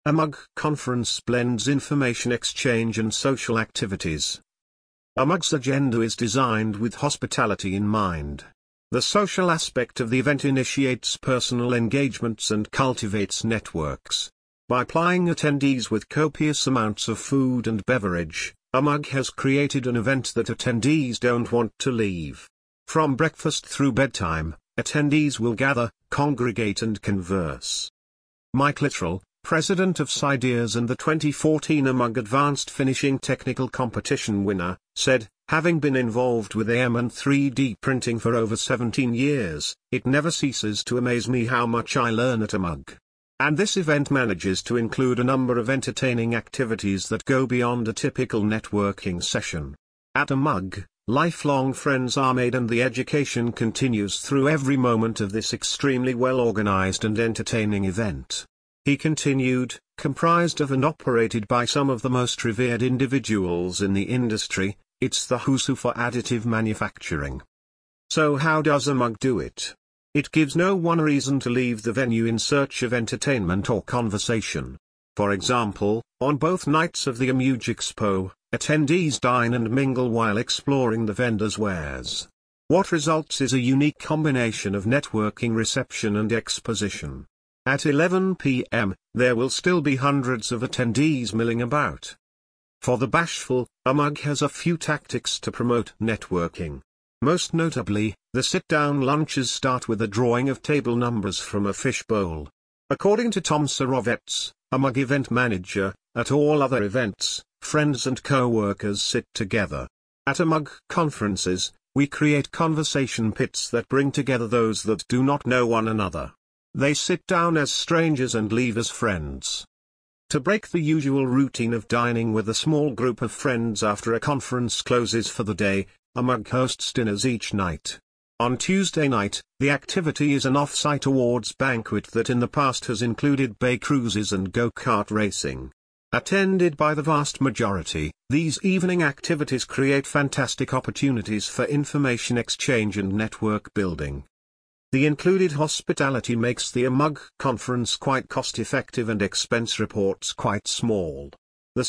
AMUG conference blends information exchange and social activities. AMUG's agenda is designed with hospitality in mind. The social aspect of the event initiates personal engagements and cultivates networks. By plying attendees with copious amounts of food and beverage, AMUG has created an event that attendees don't want to leave. From breakfast through bedtime, attendees will gather, congregate and converse. Mike Littrell, president of SciDeas and the 2014 AMUG Advanced Finishing Technical Competition winner, said, "Having been involved with AM and 3D printing for over 17 years, it never ceases to amaze me how much I learn at AMUG. And this event manages to include a number of entertaining activities that go beyond a typical networking session. At AMUG, lifelong friends are made and the education continues through every moment of this extremely well-organized and entertaining event." He continued, "Comprised of and operated by some of the most revered individuals in the industry, it's the who's who for additive manufacturing." So how does AMUG do it? It gives no one reason to leave the venue in search of entertainment or conversation. For example, on both nights of the AMUG Expo, attendees dine and mingle while exploring the vendors' wares. What results is a unique combination of networking, reception and exposition. At 11 p.m., there will still be hundreds of attendees milling about. For the bashful, AMUG has a few tactics to promote networking. Most notably, the sit-down lunches start with a drawing of table numbers from a fishbowl. According to Tom Sorovets, AMUG event manager, at all other events, friends and co-workers sit together. At AMUG conferences, we create conversation pits that bring together those that do not know one another. They sit down as strangers and leave as friends. To break the usual routine of dining with a small group of friends after a conference closes for the day, AMUG hosts dinners each night. On Tuesday night, the activity is an off-site awards banquet that in the past has included bay cruises and go-kart racing. Attended by the vast majority, these evening activities create fantastic opportunities for information exchange and network building. The included hospitality makes the AMUG conference quite cost-effective and expense reports quite small. The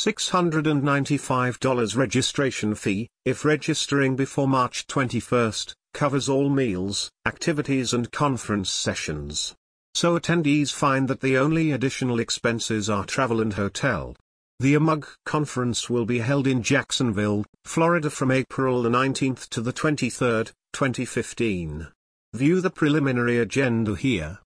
$695 registration fee, if registering before March 21, covers all meals, activities and conference sessions. So attendees find that the only additional expenses are travel and hotel. The AMUG conference will be held in Jacksonville, Florida from April the 19th to the 23rd, 2015. View the preliminary agenda here.